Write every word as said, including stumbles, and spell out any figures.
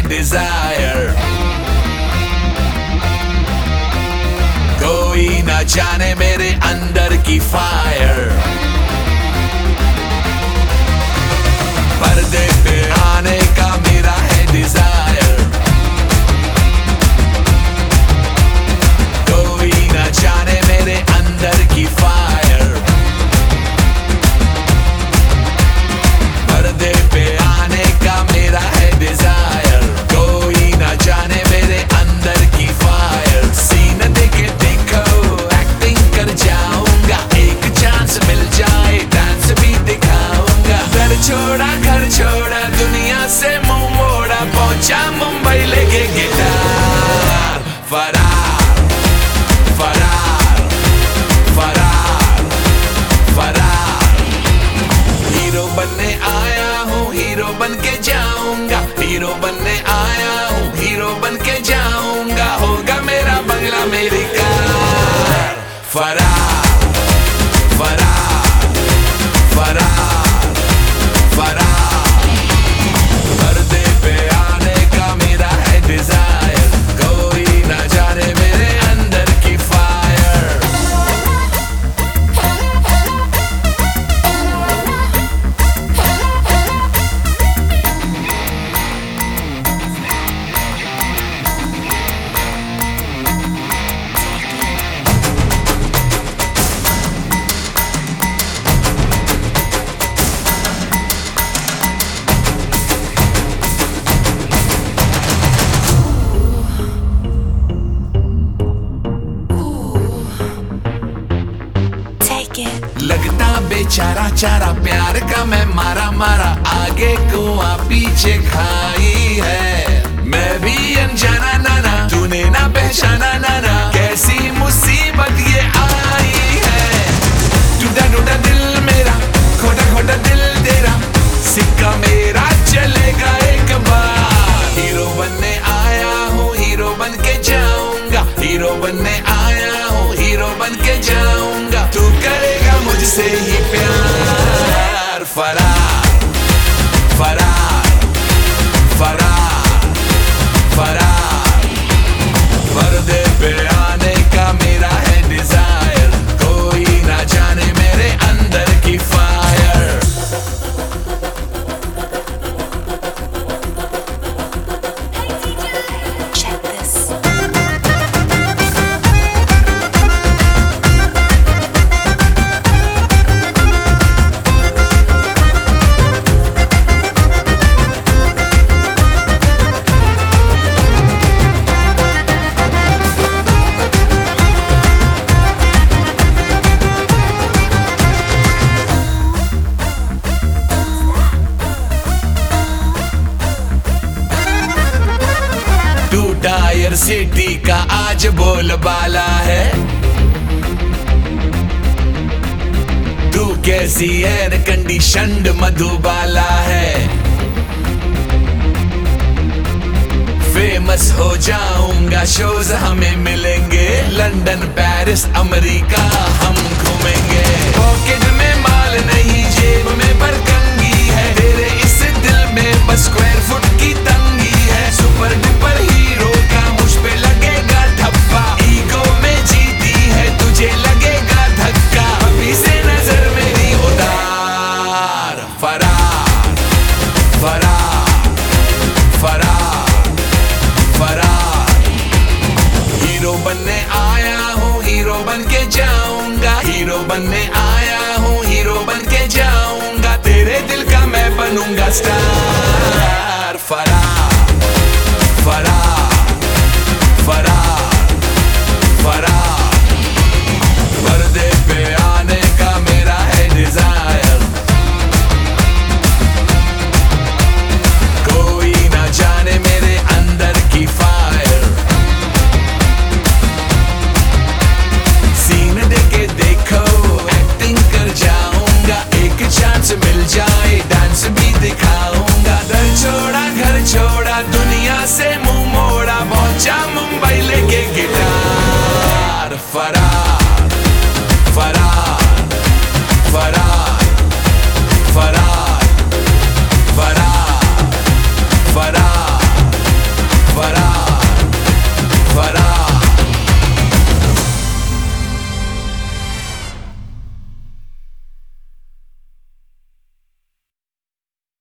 Dzire. कोई ना जाने मेरे अंदर की फायर। पर्दे पे आने का मेरा है डिजायर। कोई ना जाने मेरे अंदर की फायर। पर्दे पे आने का मेरा है डिजायर। कोई ना जाने मेरे अंदर की फायर। सीन देके देखो एक्टिंग कर जाऊंगा। एक चांस मिल जाए डांस भी दिखाऊंगा। घर छोड़ा घर छोड़ा दुनिया से मुंह मोड़ा। पहुंचा मुंबई लेके गिटार। फरार फरार फरार फरार। हीरो बनने आया हूँ हीरो बन के जाऊंगा। हीरो बनने आया हूँ हीरो बन के जाऊंगा। होगा मेरा बंगला मेरी कार। फरार फरार फरार फरार। पर्दे पे आने का मेरा है डिजायर। कोई ना जाने मेरे अंदर की फायर। लगता बेचारा चारा प्यार का मैं मारा मारा। आगे कुआं पीछे खाई है। मैं भी अनजाना नाना तूने ना पहचाना नाना। कैसी मुसीबत ये आई है। टूटा टूटा दिल मेरा खोटा खोटा दिल तेरा। सिक्का मेरा चलेगा एक बार। हीरो बनने आया हूँ हीरो बन के जाऊंगा। हीरो बनने आया हूँ हीरो बन के जाऊंगा। तू करेगा मुझसे ही प्यार। फरार फरार फरार फरार। पर्दे पे आने का मेरा है डिजायर। कोई ना जाने मेरे अंदर की fire. Check this. Tyre city का आज बोलबाला है। तू कैसी एयर कंडीशन्ड मधुबाला है। फेमस हो जाऊंगा शोज हमें मिलेंगे। लंदन पेरिस अमेरिका हम घूमेंगे। पॉकेट में माल नहीं जेब में बरकंगी है। तेरे इस दिल में बस स्क्वायर फुट की तंगी है। सुपर डुपर हीरो का मुझ पे लगेगा धब्बा। ईगो में जीती है तुझे लगेगा धक्का। अभी से नजर मेरी उतार। फरार फरार फरार फरार। हीरो बनने आया हूँ हीरो बन के जाऊंगा। हीरो बनने आया हूँ हीरो बन के जाऊंगा। तेरे दिल का मैं बनूंगा स्टार। फरार फरार फरार फरार। पर्दे पे आने का मेरा है डिजायर। कोई ना जाने मेरे अंदर की फायर। सीन देके देखो एक्टिंग कर जाऊंगा। एक चांस मिल जाए डांस भी दिखाऊंगा। घर छोड़ा घर छोड़ा दुनिया से मुंह मोड़ा। पहुंचा मुंबई लेके गिटार। फरार